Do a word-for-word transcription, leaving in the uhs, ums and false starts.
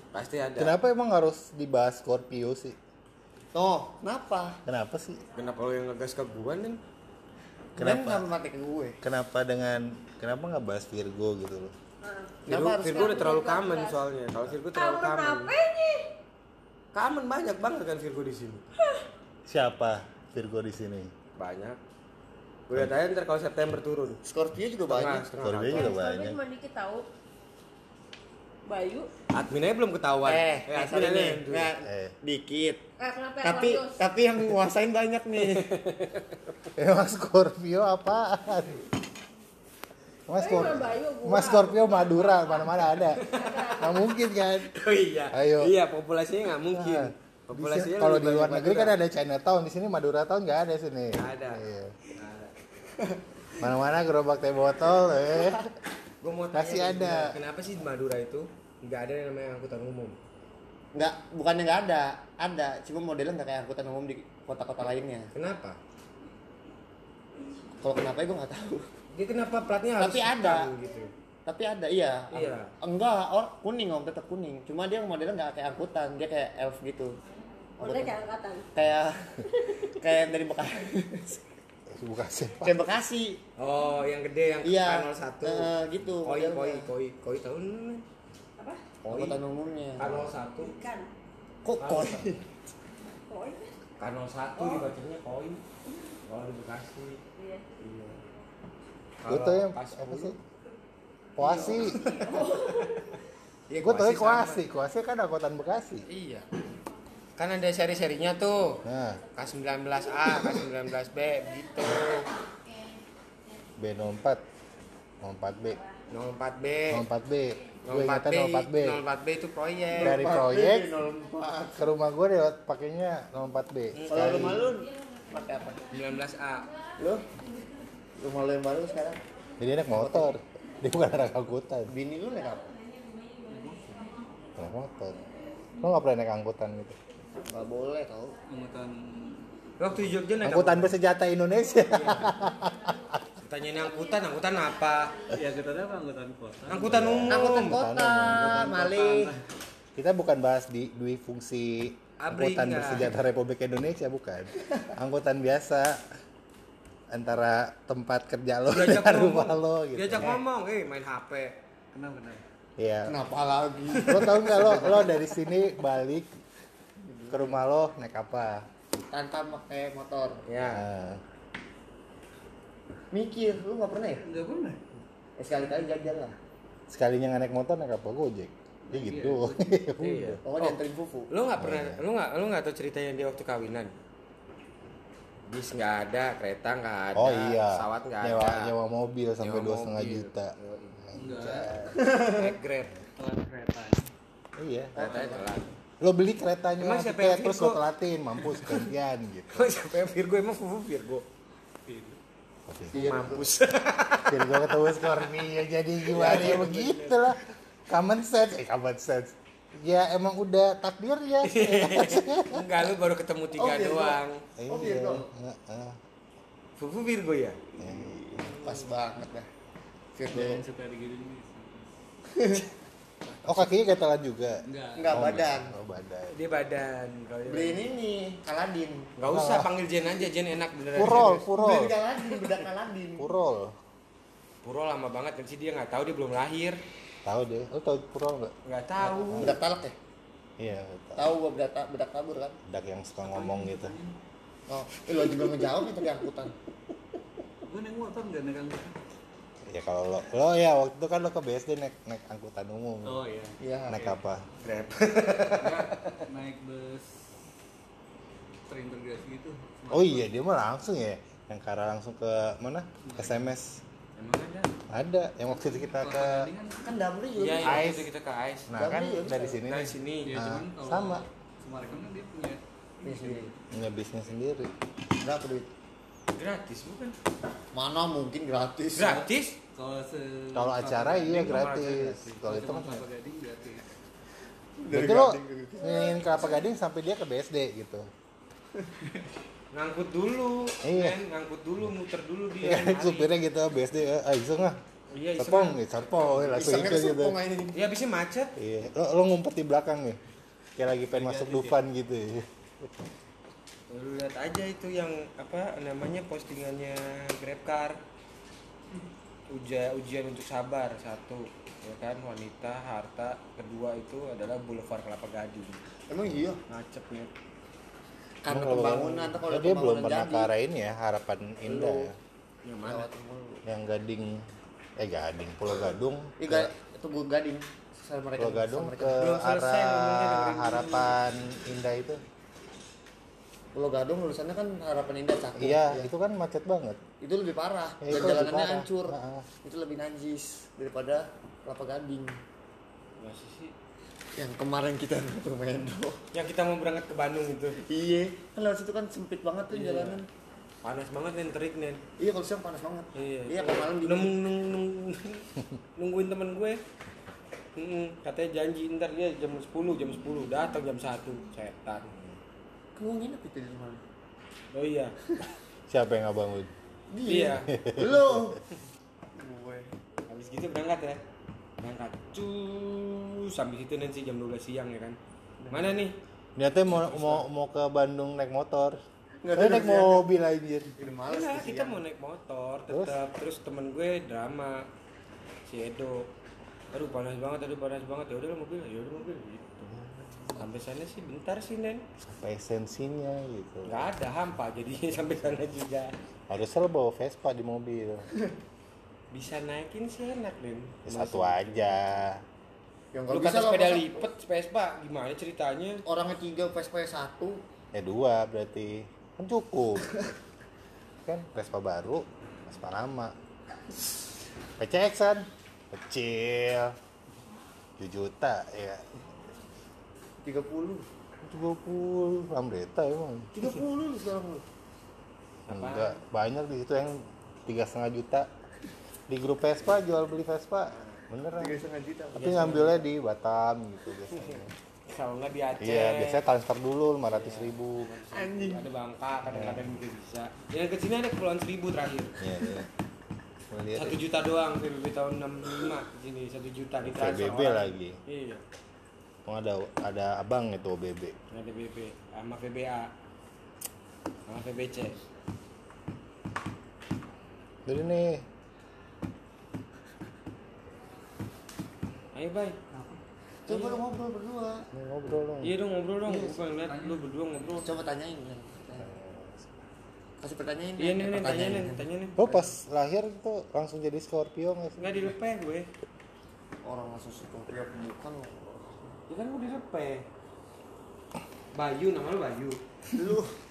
Pasti ada. Kenapa emang harus dibahas Scorpio sih? Oh, kenapa? Kenapa sih? Kenapa lo yang ngegas ke gua nih? Kenapa? Kenapa mati ke gue? Kenapa dengan kenapa nggak bahas Virgo gitu loh? Virgo, harus Virgo udah terlalu common soalnya. Kalau Virgo terlalu Kamu common. apa ini? Common banyak banget kan Virgo di sini. Siapa Virgo di sini? Banyak. Gue lihat aja ntar kalau September turun. Scorpio juga Setengah, banyak. setengah Scorpio kantor. juga Soalnya banyak. cuma dikit tahu. Bayu. Admin aja belum ketahuan. Eh, eh eh admin sorry aja nih, yang dulu. nggak Eh. dikit. Eh kenapa Tapi Aquarius? tapi yang nguasain banyak nih. Emang Scorpio apaan? Mas Eh, Scorpio, Bayu, gua. Mas Scorpio Madura mana-mana ada. Nggak mungkin kan? Oh iya. Ayo. Iya, populasinya nggak mungkin. Nah, Populasinya di sini- kalau lebih di luar banyak negeri Madura. kan ada Chinatown, di sini Madura Town nggak ada sini. Nggak ada. Iya. Nggak ada. Mana-mana gerobak teh botol, eh. Gua mau Masih tanya, ada. kenapa sih di Madura itu nggak ada yang namanya angkutan umum? Enggak, bukannya enggak ada. Ada, cuma modelnya enggak kayak angkutan umum di kota-kota lainnya. Kenapa? Kalau kenapa ya gue nggak tahu. Dia kenapa platnya harus Tapi ada. hitam gitu? Tapi ada, iya. Iya. Enggak, oh kuning om, tetap kuning. Cuma dia modelnya enggak kayak angkutan, dia kayak elf gitu. Udah kayak angkatan. Kayak kayak dari Bekasi. Bukan siapa? Kayak Bekasi. Oh, yang gede yang Iya. K nol satu. Eh, gitu. Koi, modelnya. koi, koi, koi tahun ini. Apa? Koi. Angkutan umumnya. K nol satu. Ikan. Kok koi? Koi. K nol satu dibacanya koi. Kalau di Bekasi. Iya. Iya. Gue tau yang K apa sepuluh. sih? Koasi. Iya, Gue tau Koasi Koasi. sama. Koasi kan angkutan Bekasi. Iya. Kan ada seri-serinya tuh. Nah, K sembilan belas A, K sembilan belas B gitu. B nol empat, nol empat B, nol empat B. nol empat B. Gue nol empat ingatnya B. nol empat B. nol empat B itu proyek. Dari proyek nol empat. ke rumah gue lewat pakainya nol empat B. Kalau rumah lu pakai apa? sembilan belas A. Lu? Rumah lu yang baru sekarang? Jadi naik motor. Dia bukan anak angkutan. Bini lu naik apa? Naik motor. Lo nggak pernah naik angkutan gitu? Enggak boleh tau. Angkutan Waktu di Jogja naik Angkutan bersenjata Indonesia. Tanyain angkutan, angkutan apa? ya kita ada apa angkutan kota. Angkutan umum. Angkutan kota, malih. Kita bukan bahas di dui fungsi Abri, angkutan enggak. bersenjata Republik Indonesia, bukan. Angkutan biasa antara tempat kerja lo Diajak dan ngomong. rumah lo gitu. Diajak ngomong, eh main H P. Kenapa kenapa? Iya. Kenapa lagi? Lo tau nggak lo lo dari sini balik ke rumah lo naik apa? Tanpa pakai motor. Ya. Nah, Mikir, lu nggak pernah ya? Enggak pernah. Eh, sekali-kali jajan lah. sekalinya nggak naik motor naik apa? Gojek. Ya gitu. Iya. Pokoknya dianterin fufu. Lu nggak pernah, lu nggak, lu nggak tahu ceritanya dia waktu kawinan. Bis nggak ada, kereta nggak ada, Oh iya. pesawat nggak nyewa, ada. nyewa mobil sampai Nyewa dua setengah mobil. juta. Enggak. Naik Grab. Telat kereta. Iya. Keretanya telat. Lo beli keretanya Emang siapa tiket yang terus Virgo? lo telatin, mampus gantian gitu. Emang siapa yang Virgo? Emang Fufu Virgo? Oke. Iya. Mampus. Jadi gue ketemu Scorpio jadi gimana ya begitu lah. Common sense, eh common sense. Ya emang udah takdirnya. Enggak, lu baru ketemu tiga Oh, Virgo. doang. Oh, Iya. Virgo. Heeh. Fufu Virgo ya? Pas banget dah. Virgo. Jangan suka digini. Oh kakinya gatalan juga. Enggak. Enggak Oh, badan. Oh badan. Dia badan. Kalau dia- Beliin ini Kaladin. Nggak usah panggil Jen aja, Jen enak beneran. Purol, Beliin purol, Kaladin, bedak Kaladin. purol. Puro lama banget kan sih dia nggak tahu dia belum lahir. Tahu deh. Lo tahu purol nggak? Nggak tahu. Bedak talak ya? Iya. Tahu gua bedak ta- bedak tabur kan? Dak yang suka ngomong gitu. Oh, eh, lu juga ngejawab itu di angkutan. Gue naik motor enggak naik angkutan. Ya kalau lo, lo ya waktu itu kan lo ke B S D naik naik angkutan umum. Oh iya. Iya. Naik apa? Grab. Enggak, naik bus terintegrasi gitu. Oh iya dia mah langsung ya. Yang ke arah langsung ke mana? S M S. Emang ada. Ada. Yang waktu itu kita ke. Kelapa Gading kan. Kan Damri juga. Iya, bisa. iya Ice. itu kita ke Ice. Nah kan Tapi ya dari bisa. sini Dari nih. sini. Iya, Ah, cuman kalau sama. Sumarekon kan dia punya Ini sendiri. Punya bisnis sendiri. Berapa duit? Gratis bukan? Mana mungkin gratis. Gratis? kalau se Kalau acara Kelapa iya Gading, gratis. Kalau Kalau itu cuma mah. Kelapa Gading gratis. Berarti lo ngingin Kelapa Gading sampai dia ke B S D gitu. Ngangkut dulu. Iya. Men, ngangkut dulu, muter dulu Iya, dia. supirnya gitu B S D, eh, iso nggak? Iya, iseng. Serpong, eh, serpong, eh, langsung Isengnya ikut gitu. kesepong aja. Iya, abisnya macet. Iya, lo, lo ngumpet di belakang nih. Kayak lagi pengen masuk Negatif, Dufan gitu ya. Lu lihat aja itu yang apa namanya postingannya GrabCar. Uja, ujian untuk sabar satu, ya kan, wanita, harta, kedua itu adalah Boulevard Kelapa Gading. Emang iya. Ngacep ya. Karena Emang kalau- pembangunan tuh kalau ya, dia belum pembangunan pernah jadi. ke arah ini ya, harapan indah ya. Yang mana? Lewat mulu. Yang Gading, eh Gading, Pulau Gadung. Iya, Ga- itu gua gading. Sama mereka. Pulau Gadung sama mereka. ke Belum selesai ngomongnya, arah dengerin harapan indah itu. Pulau Gadung lulusannya kan Harapan Indah Cakung. Iya, Ya. itu kan macet banget. Itu lebih parah. Ya, Dan itu lebih jalanannya parah. hancur. Nah. Itu lebih najis daripada Kelapa Gading. Masa sih? Yang kemarin kita ke Mendo. Yang kita mau berangkat ke Bandung itu. Iya, kan lewat situ kan sempit banget tuh Iya. jalanan. Panas banget nen, terik nen. Iya, kalau siang panas banget. Iya. Iya, kalau malam dingin. Nung, nung, nung, nungguin temen gue. Mm, katanya janji ntar dia jam sepuluh, jam sepuluh datang jam satu, setan. Kamu nginep itu di mana? Oh iya. Siapa yang nggak bangun? Iya. Lu. Gue. Habis gitu berangkat ya. Berangkat. Cus, sampai situ nanti jam dua belas siang ya kan. Mana nih? Niatnya mau mau mau ke Bandung naik motor. Nggak Saya ada naik kerjaan. mobil anjir. Udah males Enggak, tuh kita siang. mau naik motor Terus? tetap. Terus, temen gue drama si Edo. Aduh panas banget, aduh panas banget. Ya udah lah mobil, ya udah mobil gitu. Sampai sana sih bentar sih Nen. Apa esensinya gitu. Nggak ada hampa jadinya sampai sana juga. Harusnya lo bawa Vespa di mobil. Bisa naikin sih enak Nen. Ya, satu aja. Yang Lu nggak bisa kata lah, sepeda masa lipat, Vespa gimana ceritanya? orangnya tiga, Vespa satu. Eh dua berarti kan cukup. Kan Vespa baru, Vespa lama. P C X-an kecil. tujuh juta ya. tiga puluh. tiga puluh Lambretta emang. tiga puluh lu sekarang lu. Enggak, banyak di situ yang tiga setengah juta. Di grup Vespa jual beli Vespa. Beneran. tiga setengah juta. Tapi ngambilnya di Batam gitu biasanya. Kalau nggak di Aceh. Iya, biasanya transfer dulu lima ratus ribu. Anjing. Ada Bangka, kadang-kadang juga bisa. Yang ke sini ada Kepulauan Seribu terakhir. Iya, iya. Mau lihat Satu ya. juta doang P B B tahun enam puluh lima sini satu juta di transfer P B B orang. lagi. Iya. Oh, ada ada abang itu O B B. Ada B B sama V B A sama V B C. Jadi nih, Ayo bay. Coba lu ngobrol berdua. mau ngobrol dong. Iya dong ngobrol dong. Iya, Gue pengen lihat lu berdua ngobrol. Coba tanyain. Nen. Kasih pertanyaan. Iya Nen. nih nih tanya Pertanyaan. nih tanya nih. Lo pas lahir itu langsung jadi Scorpio nggak sih? Nggak dilepe gue. Orang langsung suka pria bukan lo. Ya kan gue dilepe. Bayu nama lu Bayu. Lu